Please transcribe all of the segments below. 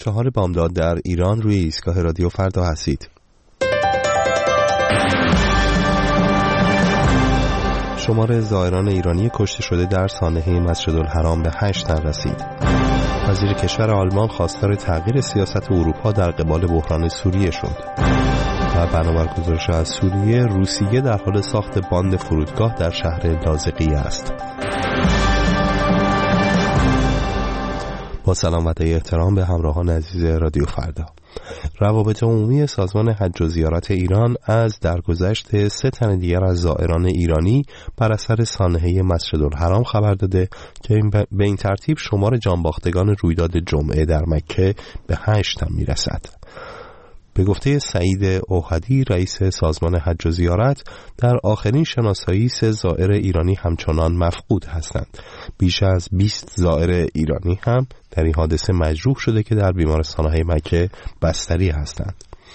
4 بامداد در ایران روی ایستگاه رادیو فردا هستید. شمار زائران ایرانی کشته شده در سانحه مسجدالحرام به 8 تن رسید. وزیر کشور آلمان خواستار تغییر سیاست اروپا در قبال بحران سوریه شد. و بنابر گزارش از سوریه، روسیه در حال ساخت باند فرودگاه در شهر لاذقیه است. با سلام و احترام به همراهان عزیز رادیو فردا. روابط عمومی سازمان حج و زیارت ایران از درگذشت 3 تن دیگر از زائران ایرانی بر اثر سانحه مسجدالحرام خبر داده که به این ترتیب شمار جانباختگان رویداد جمعه در مکه به 8 تن میرسد. به گفته سعید اوحدی رئیس سازمان حج و زیارت، در آخرین شناسایی 3 زائر ایرانی همچنان مفقود هستند. بیش از 20 زائر ایرانی هم در این حادثه مجروح شده که در بیمارستان‌های مکه بستری هستند.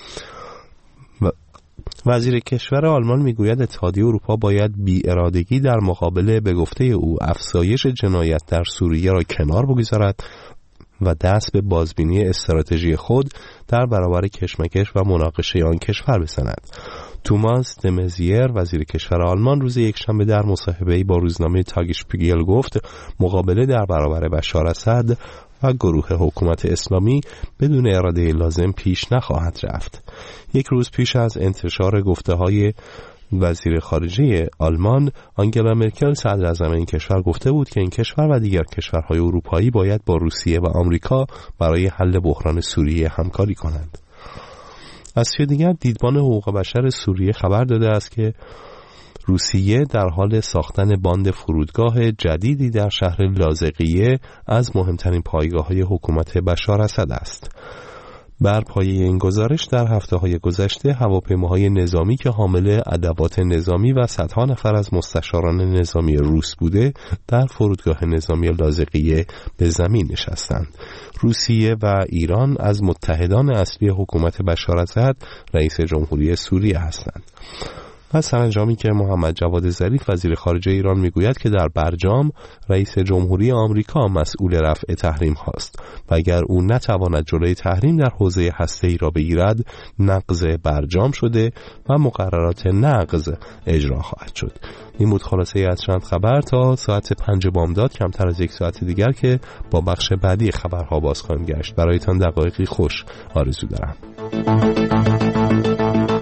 وزیر کشور آلمان میگوید اتحادیه اروپا باید بی‌ارادگی در مقابل به گفته او افزایش جنایت در سوریه را کنار بگذارد و دست به بازبینی استراتژی خود در برابر کشمکش و مناقشه آن کشور بزند. توماس دمزیر وزیر کشور آلمان روز یکشنبه در مصاحبه‌ای با روزنامه تاگشپیگل گفت مقابله در برابر بشار اسد و گروه حکومت اسلامی بدون اراده لازم پیش نخواهد رفت. یک روز پیش از انتشار گفته‌های وزیر خارجه آلمان، آنگلا مرکل صدراعظم این کشور گفته بود که این کشور و دیگر کشورهای اروپایی باید با روسیه و آمریکا برای حل بحران سوریه همکاری کنند. از سوی دیگر دیدبان حقوق بشر سوریه خبر داده است که روسیه در حال ساختن باند فرودگاه جدیدی در شهر لاذقیه از مهمترین پایگاه‌های حکومت بشار اسد است. بر پایه این گزارش در هفته‌های گذشته هواپیماهای نظامی که حامل ادوات نظامی و صدها نفر از مستشاران نظامی روس بوده در فرودگاه نظامی لاذقیه به زمین نشستند. روسیه و ایران از متحدان اصلی حکومت بشار اسد رئیس جمهوری سوریه هستند. و سرانجامی که محمد جواد ظریف وزیر خارجه ایران میگوید که در برجام رئیس جمهوری آمریکا مسئول رفع تحریم هاست و اگر او نتواند جلوی تحریم در حوزه هسته‌ای را بگیرد نقض برجام شده و مقررات نقض اجرا خواهد شد. این بود خلاصه از چند خبر تا ساعت 5 بامداد، کمتر از 1 ساعت دیگر که با بخش بعدی خبرها باز خواهیم گشت. برایتان دقایقی خوش آرزو دارم.